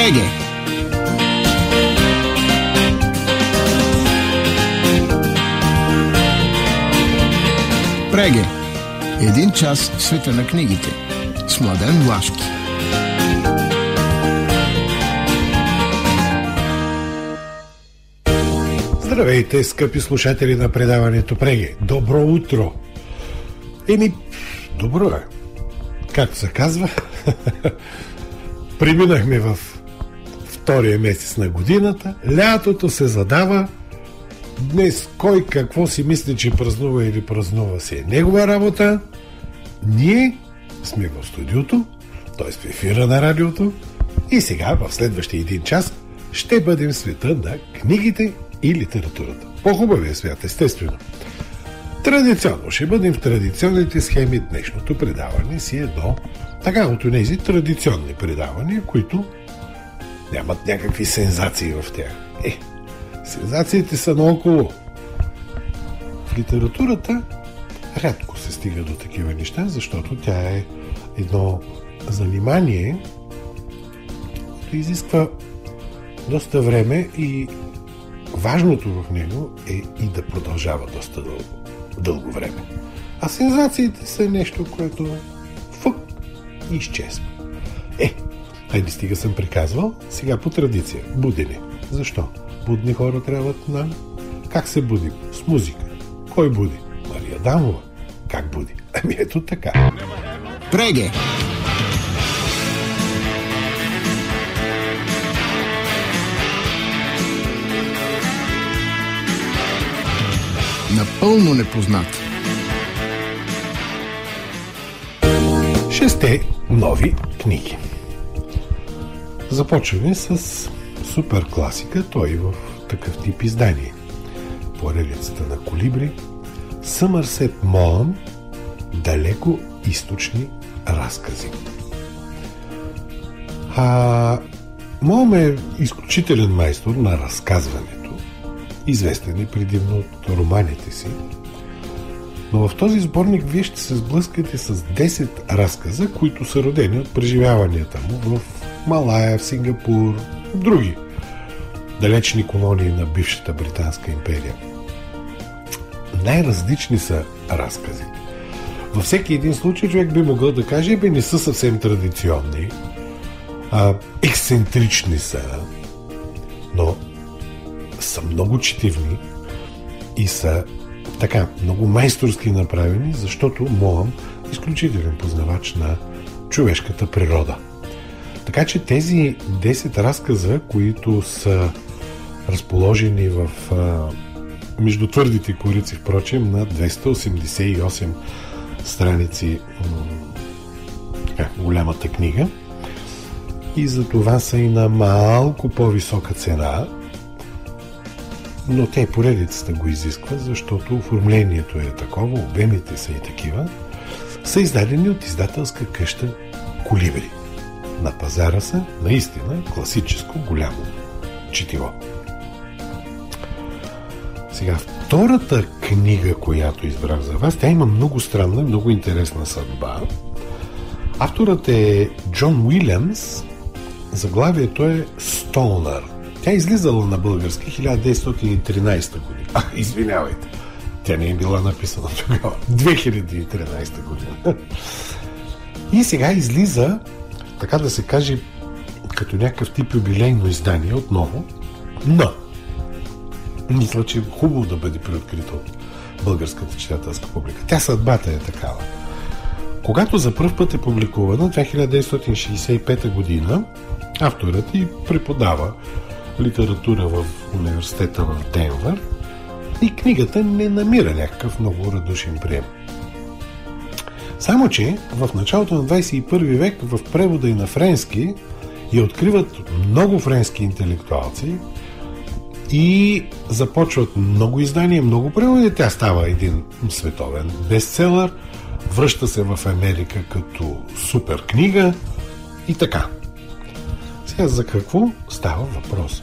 Преге! Преге! Един час в света на книгите с Младен Влашки. Здравейте, скъпи слушатели на предаването Преге! Добро утро! Добро е. Както се казва, преминахме в втория месец на годината, лятото се задава. Днес кой какво си мисли, че празнува или празнува, си е негова работа. Ние сме в студиото, т.е. в ефира на радиото, и сега в следващия един час ще бъдем в света на книгите и литературата. По-хубавия свят, естествено. Традиционно ще бъдем в традиционните схеми. Днешното предаване си е до така от тези традиционни предавания, които нямат някакви сензации в тях. Сензациите са наоколо. В литературата рядко се стига до такива неща, защото тя е едно занимание, което изисква доста време и важното в него е и да продължава доста дълго време. А сензациите са нещо, което изчезва. Хайде стига съм приказвал, сега по традиция. Будене. Защо? Будни хора трябват нам. Как се будим? С музика. Кой буди? Мария Дамова. Как буди? Ето така. Преге! Напълно непознат. 6 нови книги. Започваме с супер класика, той в такъв тип издание. Поредицата на Колибри, Съмърсет Моъм, далеко източни разкази. Моъм е изключителен майстор на разказването, известен и предимно от романите си, но в този сборник вие ще се сблъскате с 10 разказа, които са родени от преживяванията му в Малая, в Сингапур, в други далечни колонии на бившата Британска империя. Най-различни са разказите. Във всеки един случай човек би могъл да каже, не са съвсем традиционни, ексцентрични са, но са много четивни и са така много майсторски направени, защото Моъм е изключителен познавач на човешката природа. Така че тези 10 разказа, които са разположени в между твърдите корици, впрочем, на 288 страници голямата книга, и за това са и на малко по-висока цена, но те поредицата го изисква, защото оформлението е такова, обемите са и такива, са издадени от издателска къща Колибри. На пазара са наистина класическо голямо четиво. Сега, втората книга, която избрах за вас, тя има много странна, много интересна съдба. Авторът е Джон Уилямс, заглавието е Стоунър. Тя е излизала на български 1913 година. Извинявайте, тя не е била написана тогава. 2013 година. И сега излиза, така да се каже, като някакъв тип юбилейно издание отново, но мисля, че е хубаво да бъде преоткрита от българската читателска публика. Тя съдбата е такава. Когато за пръв път е публикувана 1965 година, авторът и преподава литература в университета в Денвър и книгата не намира някакъв много радушен прием. Само че в началото на 21 век в превода и на френски я откриват много френски интелектуалци и започват много издания, много преводи. Тя става един световен бестселър, връща се в Америка като супер книга и така. Сега за какво става въпрос?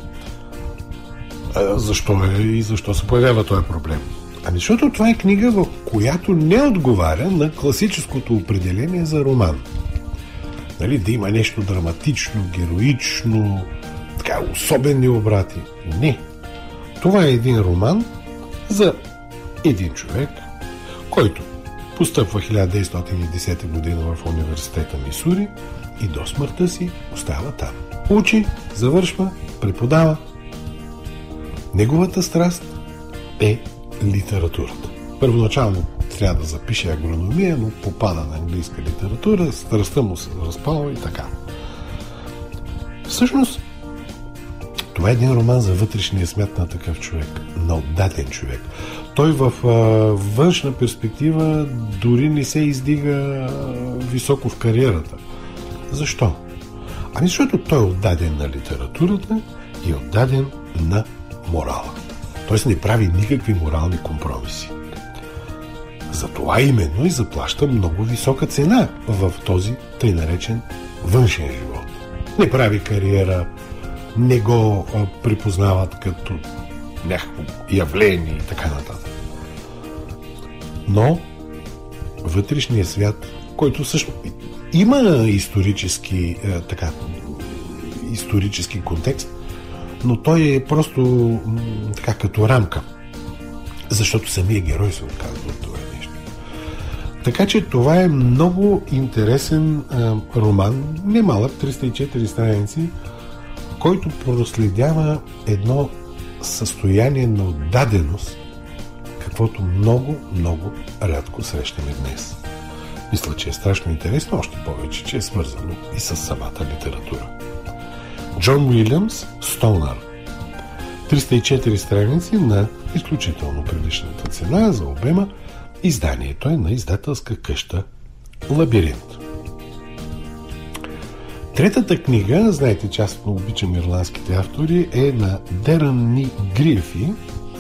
Защо се появява този проблем? Защото това е книга, в която не отговаря на класическото определение за роман. Нали, да има нещо драматично, героично, така, особени обрати. Не. Това е един роман за един човек, който постъпва 1910 година в университета Мисури и до смъртта си остава там. Учи, завършва, преподава. Неговата страст е литературата. Първоначално трябва да запише агрономия, но попада на английска литература, страстта му се разпалва и така. Всъщност, това е един роман за вътрешния свят на такъв човек, на отдаден човек. Той в външна перспектива дори не се издига високо в кариерата. Защо? Ами защото той е отдаден на литературата и е отдаден на морала. Той не прави никакви морални компромиси. Затова именно и заплаща много висока цена в този тъй наречен външен живот. Не прави кариера, не го припознават като някакво явление и така нататък. Но вътрешният свят, който също има исторически контекст, но той е просто така като рамка. Защото самия герой се отказва от това нещо. Така че това е много интересен роман, не малък, 304 страници, който проследява едно състояние на отдаденост, каквото много, много рядко срещаме днес. Мисля, че е страшно интересно, още повече, че е свързано и с самата литература. Джон Уилямс, Стонър. 304 страници на изключително приличната цена за обема. Изданието е на издателска къща Лабиринт. Третата книга, знаете, че аз много обичам ирландските автори, е на Дерън Ни Гриефи.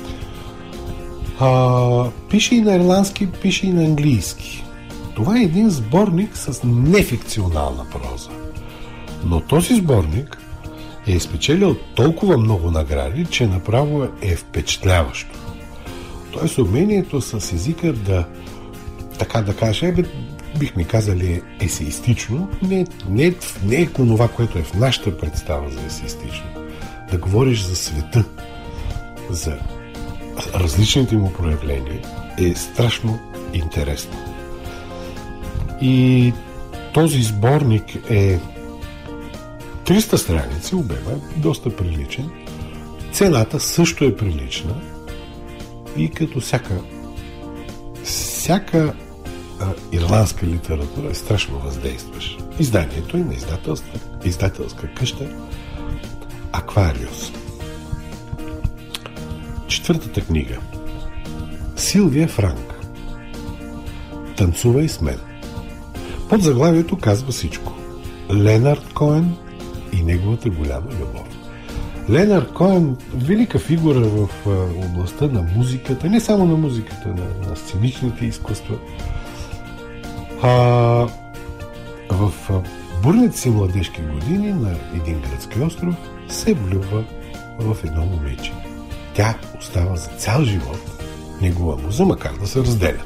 Пише и на ирландски, пише и на английски. Това е един сборник с нефикционална проза. Но този сборник е спечелил толкова много награди, че направо е впечатляващо. Тоест умението с езика така да кажа, бихме казали есеистично, не е това, което е в нашата представа за есеистично. Да говориш за света, за различните му проявления е страшно интересно. И този сборник е 300 страници, обема е доста приличен. Цената също е прилична и като всяка ирландска литература е страшно въздействащ. Изданието е на издателска къща Аквариус. Четвъртата книга. Силвия Франк. Танцувай с мен. Под заглавието казва всичко. Ленард Коен и неговата голяма любов. Ленард Коен, велика фигура в областта на музиката, не само на музиката, на сценичните изкуства. В бурните си младежки години на един гръцки остров се влюбва в едно момиче. Тя остава за цял живот негова муза, макар да се разделят.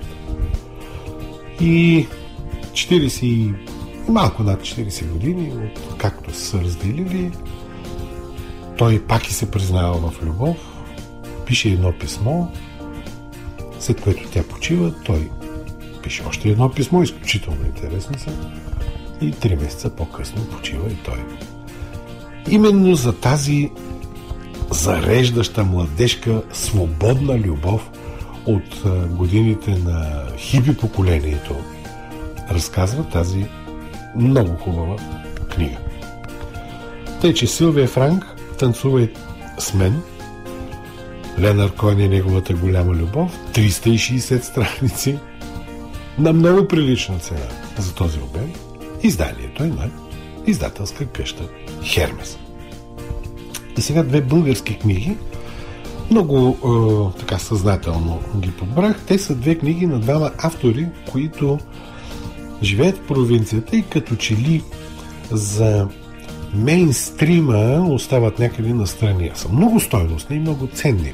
И 40 малко над 40 години, както са разделили, той пак и се признава в любов, пише едно писмо, след което тя почива, той пише още едно писмо, изключително интересно са, и 3 месеца по-късно почива и той. Именно за тази зареждаща младежка свободна любов от годините на хипи поколението разказва тази много хубава книга. Тъй, че Силвия Франк, Танцувай с мен, Ленард Коен и неговата голяма любов, 360 страници на много прилична цена за този обем. Изданието е на издателска къща Хермес. И сега 2 български книги. Много така съзнателно ги подбрах. Те са 2 книги на 2 автори, които живеят в провинцията и като че ли за мейнстрима остават някъде настрани. Са много стойностни и много ценни.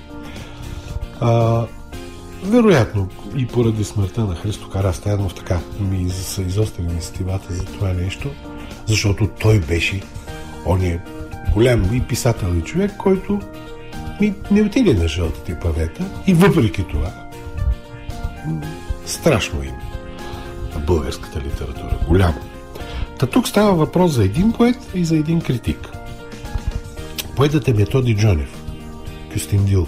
Вероятно и поради смъртта на Христо Карастаянов така са изострени сетивата за това нещо, защото той беше ония голям и писател и човек, който не отиде на жълтите павета и въпреки това страшно име на българската литература. Голямо. Та тук става въпрос за един поет и за един критик. Поетът е Методи Джонев, Кюстендил.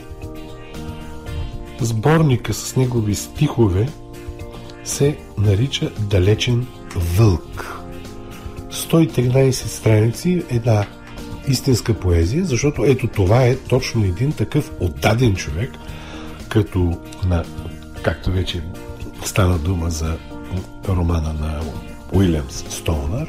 Сборника с негови стихове се нарича Далечен вълк. 113 страници, една истинска поезия, защото ето това е точно един такъв отдаден човек, като както вече стана дума за романа на Уилямс Стоунър.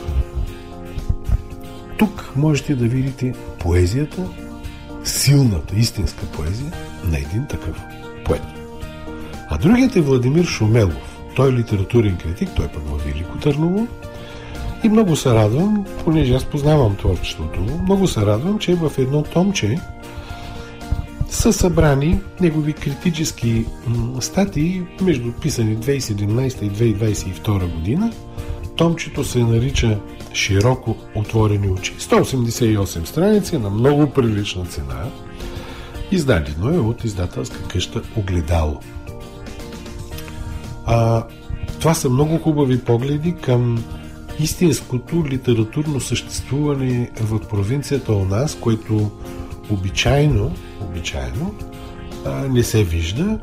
Тук можете да видите поезията, силната, истинска поезия на един такъв поет. А другият е Владимир Шумелов. Той е литературен критик, той пък във Велико Търново. И много се радвам, понеже аз познавам творчеството му, много се радвам, че в едно томче са събрани негови критически статии между писани 2017 и 2022 година. Томчето се нарича Широко отворени очи. 188 страници на много прилична цена. Издадено е от издателска къща Огледало. Това са много хубави погледи към истинското литературно съществуване в провинцията у нас, което обичайно не се вижда.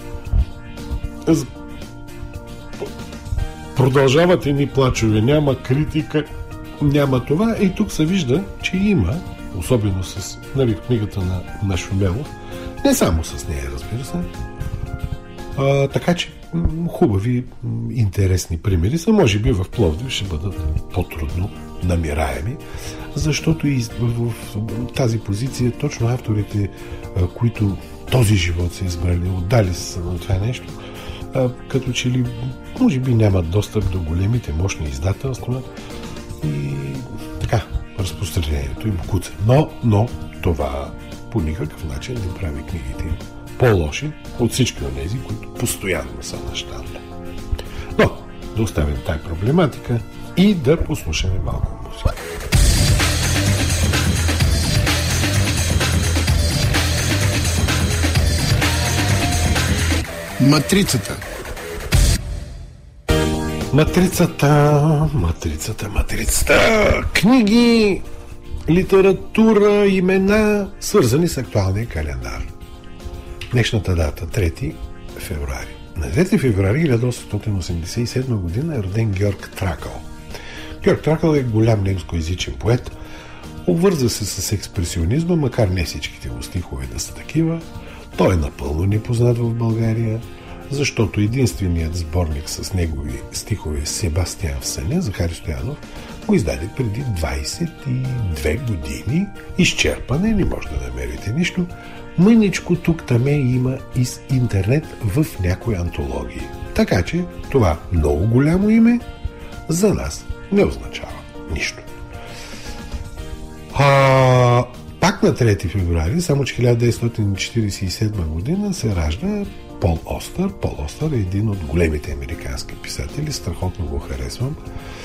Продължават едни плачове, няма критика, няма това. И тук се вижда, че има, особено с книгата на Шумелов, не само с нея, разбира се. Така че хубави, интересни примери са. Може би в Пловдив ще бъдат по-трудно намираеми, защото и в тази позиция точно авторите, които този живот са избрали, отдали са на това нещо, като че ли може би нямат достъп до големите мощни издателства и така разпространението им куца. Но това по никакъв начин не прави книгите им по-лоши от всички от тези, които постоянно са на щанда. Но да оставим тая проблематика и да послушаме малко музика. Матрицата. Матрицата. Книги, литература, имена, свързани с актуалния календар. Днешната дата, 3 февруари. На 3 февруари 1887 година е роден Георг Тракъл. Георг Тракъл е голям немскоязичен поет. Обвърза се с експресионизма, макар не всичките му стихове да са такива. Той е напълно непознат в България, защото единственият сборник с негови стихове Себастиан в съня, Захари Стоянов, го издаде преди 22 години. Изчерпане, не може да намерите нищо. Мъничко тук-таме има из интернет в някои антологии. Така че това много голямо име за нас не означава нищо. Пак на 3 февруари, само че 1947 година, се ражда Пол Остър. Пол Остър е един от големите американски писатели, страхотно го харесвам.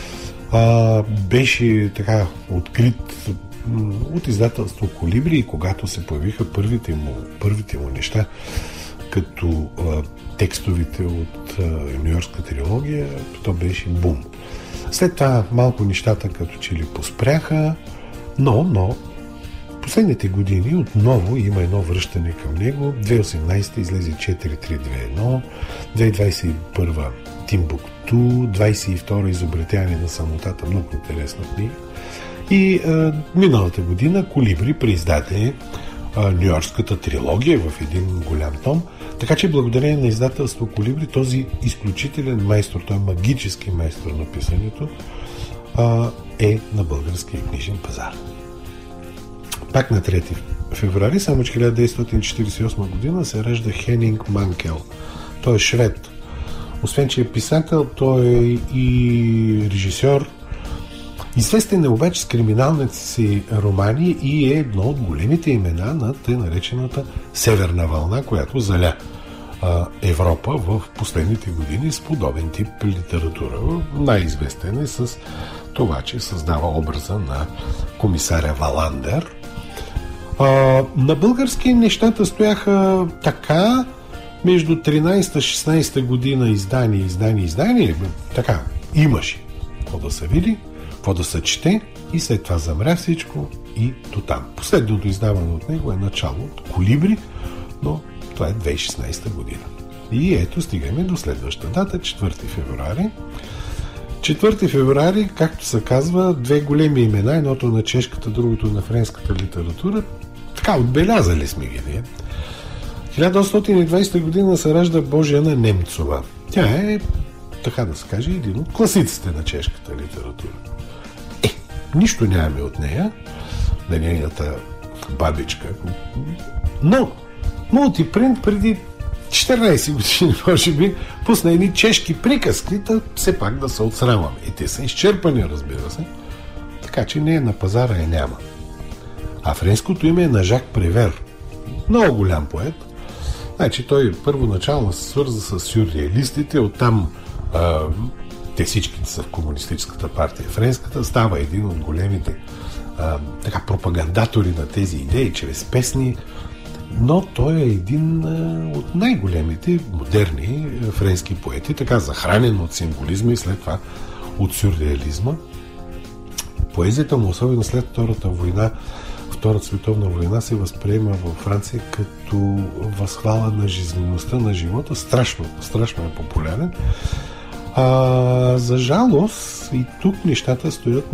Беше така открит от издателство Колибри и когато се появиха първите му неща, като текстовите от Нью-Йоркска трилогия, то беше бум. След това малко нещата като че ли поспряха, но последните години отново има едно връщане към него. 2018 излезе 4321, 2021 Тимбукту, 22 Изобретяване на самотата, много интересна книга. И миналата година Колибри преиздаде Нью-Йоркската трилогия в един голям том. Така че благодарение на издателство Колибри, този изключителен майстор, той е магически майстор на писането, е на българския книжен пазар. Пак на 3 февруари, само че 1948 година, се ражда Хенинг Манкел. Той е швед. Освен, че е писател, той е и режисьор. Известен е обаче с криминалните си романи и е едно от големите имена на тъй наречената Северна вълна, която заля Европа в последните години с подобен тип литература. Най-известен е с това, че създава образа на комисаря Валандер. На български нещата стояха така между 13-16 година издание. Така, имаше какво да се види, какво да се чете и след това замря всичко и до там. Последното издаване от него е начало от Колибри, но това е 2016 година. И ето стигаме до следващата дата, 4 февруари. 4 февруари, както се казва, две големи имена, едното на чешката, другото на френската литература. Така, отбелязали сме ги ние. 1820 година се ражда Божена Немцова. Тя е, така да се каже, един от класиците на чешката литература. Нищо нямаме от нея, на нейната бабичка. Но Мултипринт преди 14 години, може би, пусна едни чешки приказки, да все пак да се отсрамаме. И те са изчерпани, разбира се. Така че не е на пазара и няма. А френското име е на Жак Превер. Много голям поет. Значи той първоначално се свърза с сюрреалистите, оттам те всичките са в комунистическата партия френската, става един от големите пропагандатори на тези идеи чрез песни, но той е един от най-големите модерни френски поети, така захранен от символизма и след това от сюрреализма. Поезията му, особено след Втората световна война, се възприема във Франция като възхвала на жизнеността на живота. Страшно е популярен. За жалост и тук нещата стоят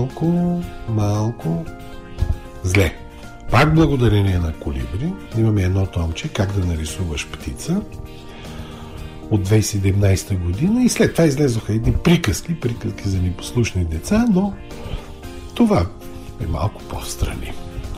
малко зле. Пак благодарение на Колибри имаме едно томче "Как да нарисуваш птица" от 2017 година и след това излезоха едни приказки за непослушни деца, но това е малко по-встрани.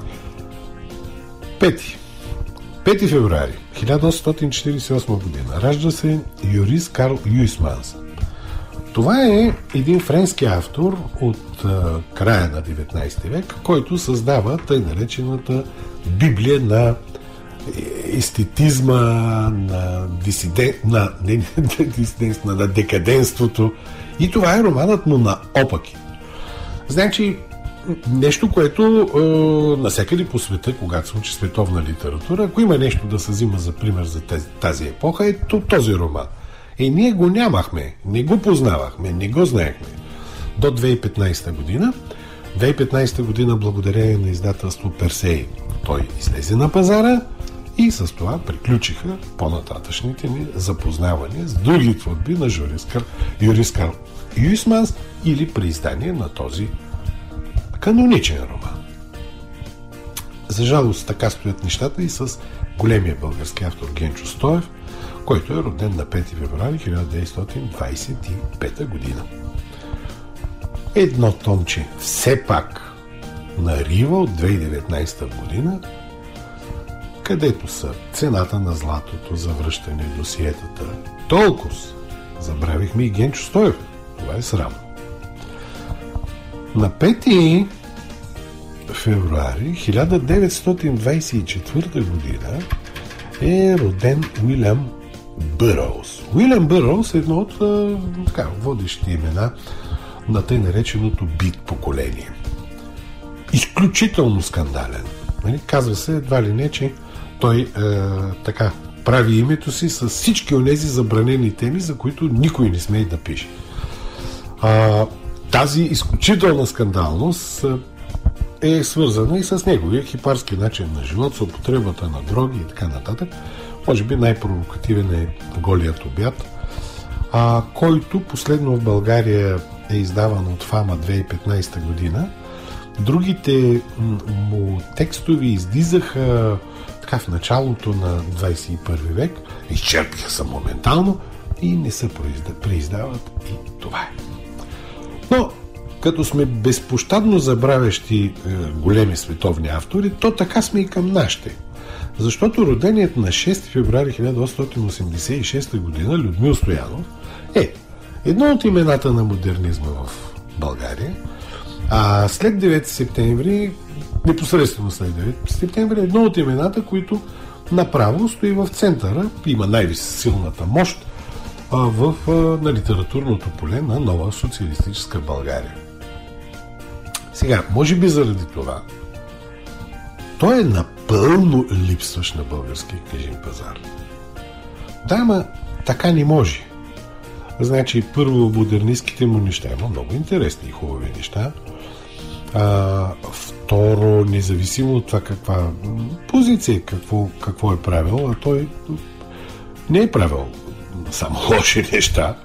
5 февруари 1848 година ражда се Юрис Карл Юйсманс. Това е един френски автор от края на 19 век, който създава тъй наречената Библия на естетизма, на декаденството. И това е романът му на Опаки. Значи, нещо, което навсякъде по света, когато се учи световна литература, ако има нещо да се взима за пример за тази епоха, е този роман. Ние го нямахме, не го познавахме, не го знаехме до 2015 година. 2015 година, благодарение на издателство Персей, той излезе на пазара и с това приключиха по-нататъчните ни запознавания с други творби на Юрис Карл Юйсманс или преиздание на този каноничен роман. За жалост така стоят нещата и с големия български автор Генчо Стоев, който е роден на 5 февруари 1925 година. Едно томче все пак на Рива от 2019 година, където са "Цената на златото", "Завръщане", "Досиетата". Толкова забравихме и Генчо Стоев. Това е срамно. На 5 февруари 1924 година е роден Уилям Бъроуз. Уилям Бъроуз е едно от водещи имена на тъй нареченото бит поколение. Изключително скандален. Казва се едва ли не, че той прави името си с всички онези забранени теми, за които никой не смее да пише. Тази изключителна скандалност е свързана и с неговия хипарски начин на живот, с употребата на дроги и така нататък. Може би най-провокативен е "Голият обяд", който последно в България е издаван от Фама 2015 година. Другите му текстови излизаха в началото на 21 век, изчерпиха се моментално и не се преиздават, и това е. Но, като сме безпощадно забравящи големи световни автори, то така сме и към нашите. Защото роденият на 6 февруари 1886 година Людмил Стоянов е едно от имената на модернизма в България, а след 9 септември, непосредствено след 9 септември, едно от имената, които направо стои в центъра, има най-силната мощ на литературното поле на нова социалистическа България. Сега, може би заради това, той е напълно липсващ на българския книжен пазар. Да, ама така не може. Значи, първо, модернистските му неща има много интересни и хубави неща. Второ, независимо от това каква позиция, какво е правил, а той не е правил само лоши неща.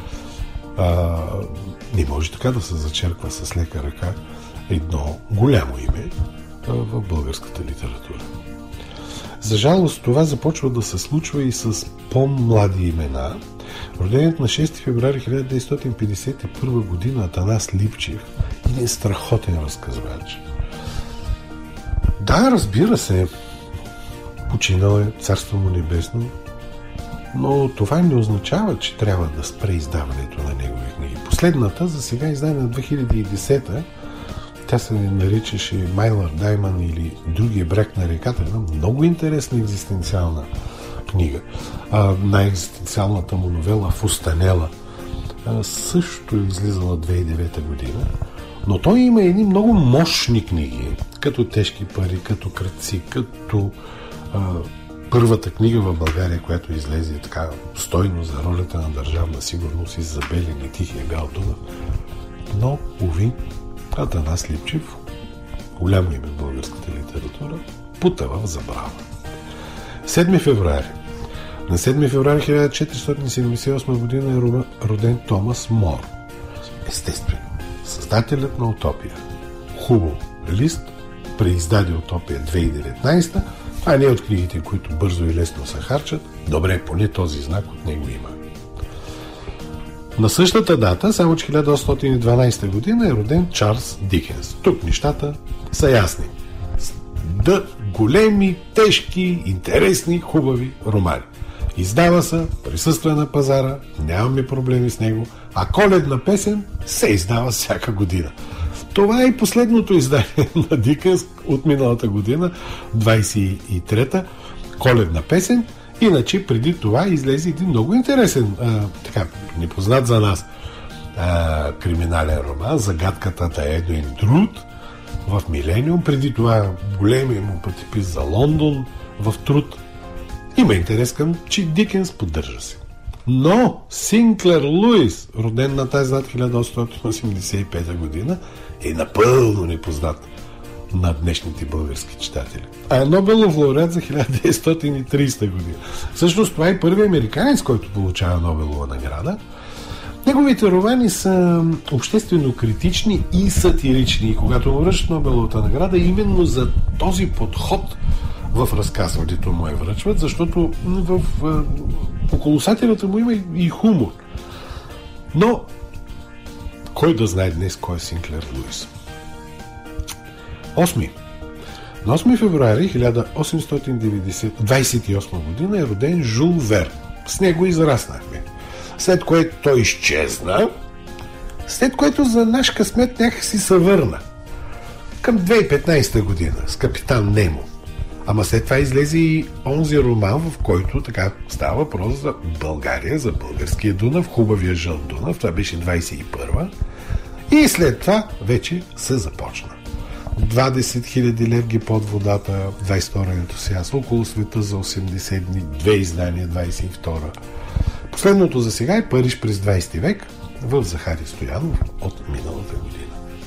Не може така да се зачерква с лека ръка едно голямо име в българската литература. За жалост, това започва да се случва и с по-млади имена. Роденият на 6 февруари 1951 година Атанас Липчев, един страхотен разказвач. Да, разбира се, починал е, царство му небесно, но това не означава, че трябва да спре издаването на негови книги. Последната, за сега издадена 2010-та, тя се наричаше Майлър Даймън или Другия бряг на реката. Една много интересна екзистенциална книга. Най-екзистенциалната му новела Фустанела също е излизала 2009 година. Но той има едни много мощни книги, като Тежки пари, като Крадци, като първата книга в България, която излезе така стойно за ролята на държавна сигурност из Забелен и Тихия бял Дунав. Но, уви, Атанас Липчев, голямо име в българската литература, потъва в забрава. 7 февруари. На 7 февруари 1478 година е роден Томас Мор. Естествено, създателят на Утопия. Хубаво лист, преиздаде Утопия 2019, а не от книгите, които бързо и лесно се харчат. Добре, поне този знак от него има. На същата дата, само че 1812 година, е роден Чарлз Дикенс. Тук нещата са ясни. Големи, тежки, интересни, хубави романи. Издава се, присъства на пазара, нямаме проблеми с него, а Коледна песен се издава всяка година. Това е и последното издание на Дикенс от миналата година, 23-та, Коледна песен. Иначе преди това излезе един много интересен, непознат за нас криминален роман, Загадката на Едуин Друд в Милениум. Преди това големия му пътепис за Лондон в Труд. Има интерес към, че Дикенс поддържа се. Но Синклер Луис, роден на тази дата 1885 година, е напълно непознат на днешните български читатели. А е Нобелов лауреат за 1930 година. Всъщност това е първият американец, който получава Нобелова награда. Неговите романи са обществено критични и сатирични. И когато му връчат Нобеловата награда, именно за този подход в разказването му връчват, защото около сатирата му има и хумор. Но кой да знае днес кой е Синклер Луис? 8. На 8 февруари 1828 година е роден Жул Верн. С него израснахме. След което той изчезна, след което за наш късмет някакси се върна. Към 2015 година с Капитан Немо. Ама след това излезе и онзи роман, в който така става въпрос за България, за българския Дунав, хубавия жълт Дунав. Това беше 21-а. И след това вече се започна. 20 000 левги под водата, 22-ният сеанс, около света за 80 дни, 2 издания, 22-а. Последното за сега е Париж през 20 век в Захари Стоянов от миналата година.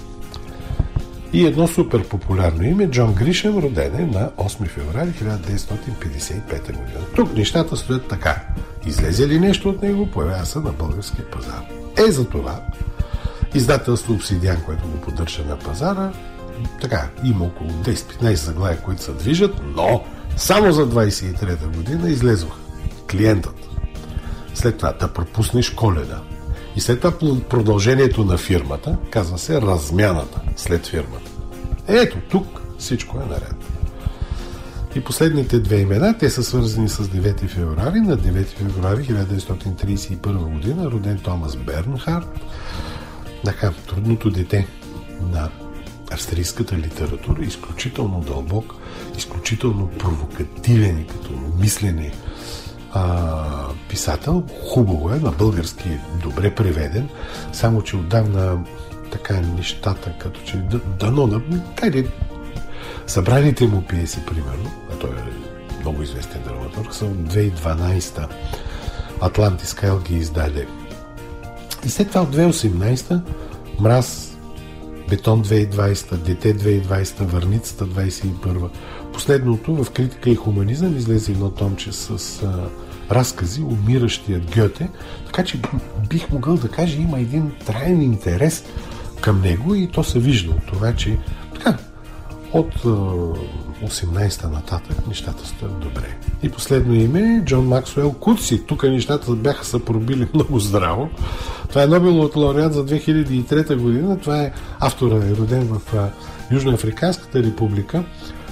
И едно супер популярно име, Джон Гришем, роден е на 8 февруари 1955 година. Тук нещата стоят така. Излезе ли нещо от него, появява се на българския пазар. За това издателство Обсидиан, което го поддържа на пазара, така, има около 10-15 заглавия, които се движат, но само за 23-та година излезоха Клиентът. След това Да пропуснеш Коледа. И след това продължението на фирмата, казва се Размяната след фирмата. Ето, тук всичко е наред. И последните две имена, те са свързани с 9 февруари. На 9 февруари 1931 година роден Томас Бернхард, така, трудното дете на австрийската литература, изключително дълбок, изключително провокативен и като мислене писател. Хубаво е, на български е добре преведен, само че отдавна така нещата, като че дано събраните му пиеси, примерно, а той е много известен драматург, са от 2012 Атлантис Кайл ги издаде. И след това от 2018 Мраз, Бетон 2020, Дете 2020, Върницата 2021. Последното в Критика и хуманизъм излезе едно томче с разкази Умиращият Гьоте, така че бих могъл да кажа, има един траен интерес към него и то се вижда от това, че така, от 18-та нататък нещата стоят добре. И последно име Джон Максуел Кутси. Тук нещата бяха се пробили много здраво. Това е Нобеловият лауреат за 2003 година. Това е автора, е роден в Южноафриканската република.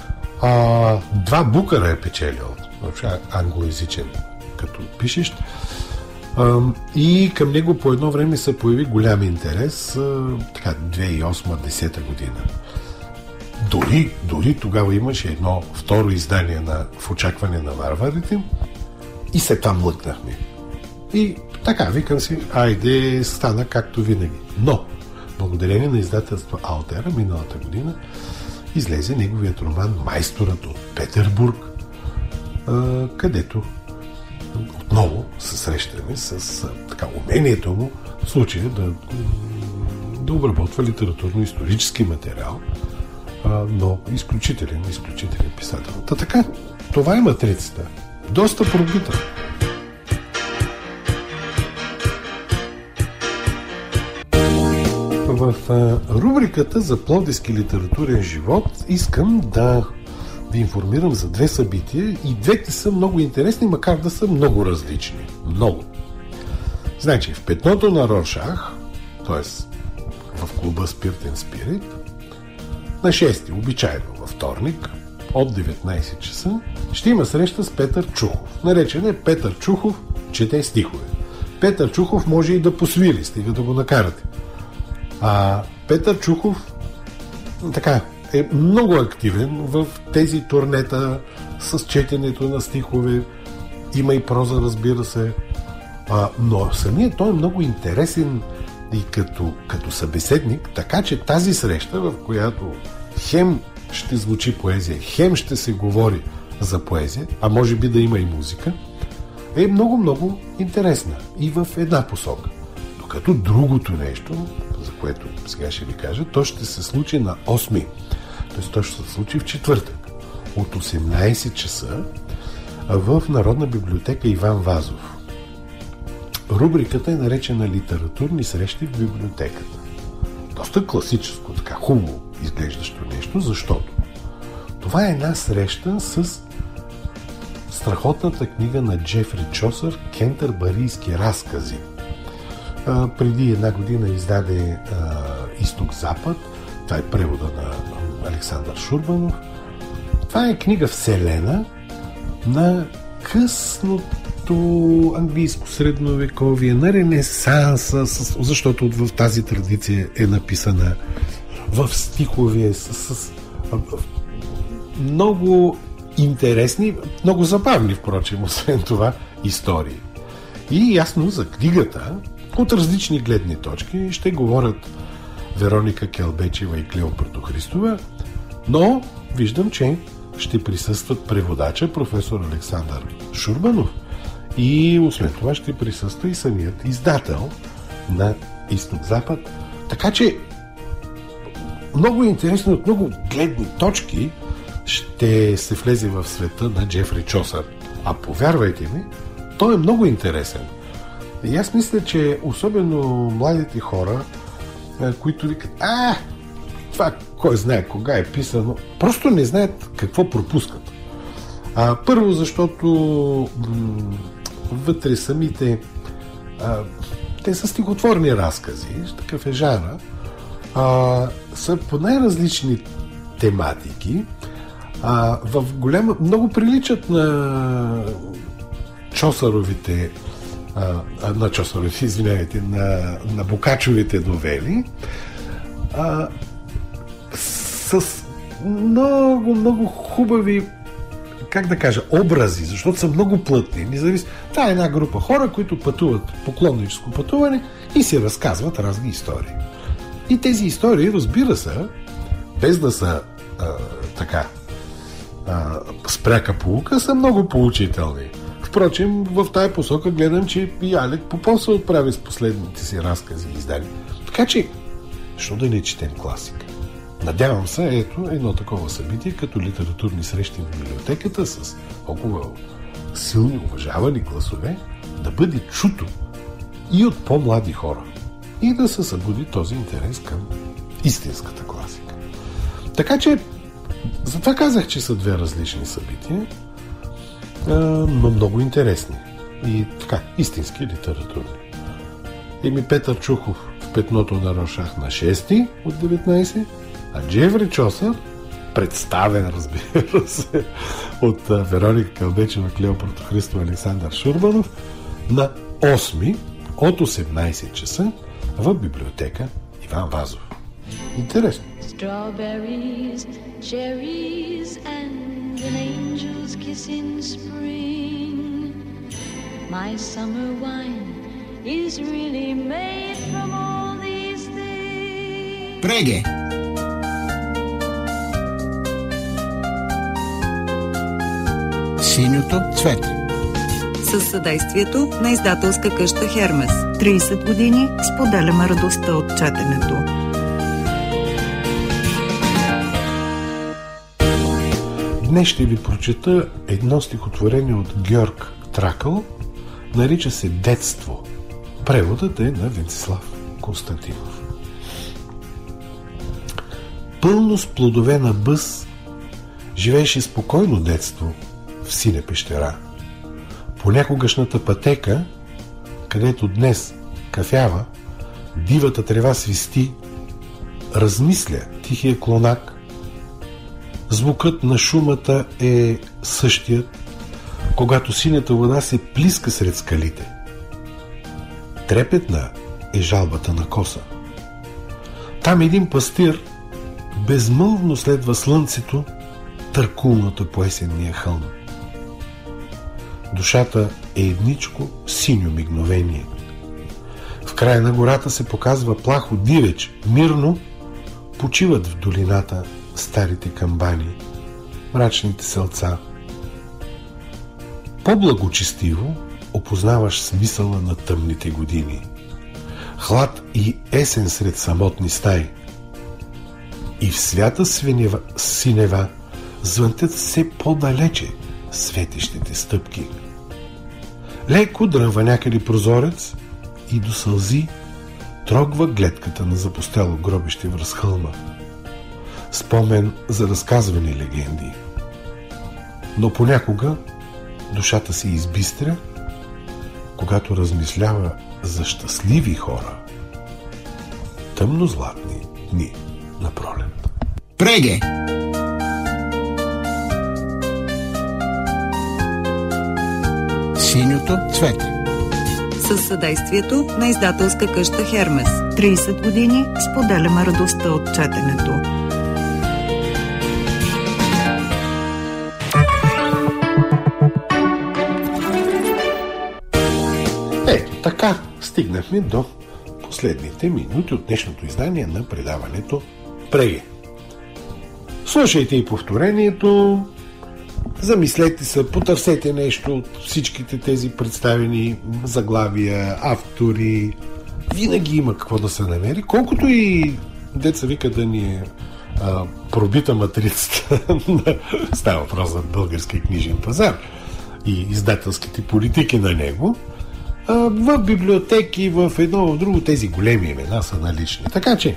2 Букъра е печелил. Въобще англоязичен като пишещ. И към него по едно време се появи голям интерес. Така, 2008-2010 година. Дори тогава имаше едно второ издание в очакване на варварите и след това млъкнахме. И така, викам си, айде, стана както винаги. Но, благодарение на издателство Алтера, миналата година, излезе неговият роман Майсторът от Петербург, където отново се срещаме с така, умението му в случая да обработва литературно-исторически материал, но изключителен писател. Така, това е матрицата. Доста пробита. В рубриката за пловдивски литературен живот искам да ви информирам за 2 събития и двете са много интересни, макар да са много различни. Много. Значи, в Петното на Роршах, т.е. в клуба Спиртен Спирит, на 6-ти, обичайно във вторник, от 19 часа, ще има среща с Петър Чухов. Наречен е Петър Чухов чете стихове. Петър Чухов може и да посвири, стига да го накарате. Петър Чухов така е много активен в тези турнета с четенето на стихове. Има и проза, разбира се. Но самият той е много интересен и като събеседник, така че тази среща, в която хем ще звучи поезия, хем ще се говори за поезия, а може би да има и музика, е много интересна и в една посока. Докато другото нещо, за което сега ще ви кажа, то ще се случи на 8-ми. Тоест то ще се случи в четвъртък. От 18 часа в Народна библиотека Иван Вазов. Рубриката е наречена Литературни срещи в библиотеката. Доста класическо, така хубаво изглеждащо нещо, защото това е една среща с страхотната книга на Джефри Чосър "Кентербърийски разкази". Преди една година издаде Изток-Запад. Това е превода на Александър Шурбанов. Това е книга вселена на късното английско средновековие, на Ренесанса, защото в тази традиция е написана в стихове с много интересни, много забавни, впрочем, освен това, истории. И ясно за книгата от различни гледни точки ще говорят Вероника Келбечева и Клеопърто Христова, но виждам, че ще присъстват преводача професор Александър Шурбанов и освен това ще присъства и самият издател на Изток-Запад. Така че много интересно, от много гледни точки ще се влезе в света на Джефри Чосър. А повярвайте ми, той е много интересен. И аз мисля, че особено младите хора, които викат, това кой знае кога е писано, просто не знаят какво пропускат. Първо, защото вътре самите те са стихотворни разкази, такъв е жанра, са по най-различни тематики, в голяма, много приличат на Чосъровите на Бокачовите новели, с много, много хубави, как да кажа, образи, защото са много плътни. Това е една група хора, които пътуват поклонническо пътуване и си разказват разни истории. И тези истории, разбира се, без да са с пряка поука, са много поучителни. Впрочем, в тая посока гледам, че и Алек Попов се отправи с последните си разкази и издания. Така че, защо да не четем класика? Надявам се, ето едно такова събитие, като литературни срещи в библиотеката с толкова силни, уважавани гласове, да бъде чуто и от по-млади хора. И да се събуди този интерес към истинската класика. Така че, затова казах, че са две различни събития, но много интересни. И така, истински литературни. Петър Чухов в Петното на Рошах на 6 от 19, а Джефри Чосър, представен, разбира се, от Вероника Кълбечева, Клеопърто Христова, Александър Шурбанов, на 8 от 18 часа в библиотека Иван Вазов. Интересно. Strawberries, cherries, and an angel's kiss in spring. My summer wine is really made from all these things. Преге! Синьото цвете. Със съдействието на издателска къща Хермес. 30 години споделяме радостта от четенето. Днес ще ви прочета едно стихотворение от Георг Тракъл, нарича се "Детство". Преводът е на Венцислав Константинов. Пълно с плодове на бъс живееше спокойно детство в синя пещера. По някогашната пътека, където днес кафява, дивата трева свисти, размисля тихия клонак. Звукът на шумата е същият, когато синята вода се плиска сред скалите. Трепетна е жалбата на коса. Там един пастир безмълвно следва слънцето, търкулната по есенния хълм. Душата е едничко синьо мигновение. В края на гората се показва плахо дивеч, мирно почиват в долината старите камбани, мрачните селца. По-благочестиво опознаваш смисъла на тъмните години. Хлад и есен сред самотни стаи. И в свята синева звънтят все по-далече светещите стъпки. Леко дрънва някъде прозорец и до сълзи трогва гледката на запустяло гробище връз хълма. Спомен за разказвани легенди. Но понякога душата се избистря, когато размислява за щастливи хора. Тъмнозлатни дни на пролет. Преге! Синьото цвете. Със съдействието на издателска къща Хермес. 30 години споделяме радостта от четенето. Така стигнахме до последните минути от днешното издание на предаването Преге. Слушайте и повторението, замислете се, потърсете нещо от всичките тези представени заглавия, автори. Винаги има какво да се намери, колкото и деца вика да ни е пробита матрицата. Става въпрос за български книжен пазар и издателските политики на него. В библиотеки, в едно, в друго, тези големи имена са налични. Така че,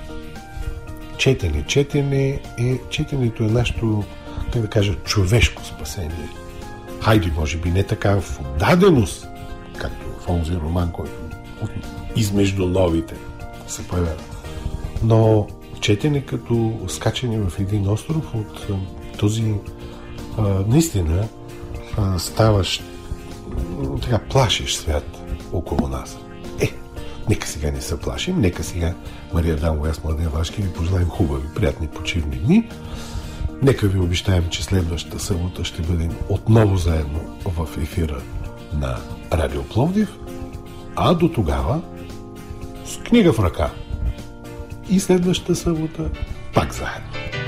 четенето е нашето, как да кажа, човешко спасение. Хайде, може би не така в отдаденост, както в онзи роман, който измежду новите се появява. Но четене като скачане в един остров от този наистина ставаш така плашиш свят около нас. Нека сега не се плашим, нека сега Мария Дамова и аз, Младен Вашки, ви пожелаем хубави, приятни почивни дни. Нека ви обещаем, че следващата събота ще бъдем отново заедно в ефира на Радио Пловдив, а до тогава с книга в ръка. И следващата събота пак заедно.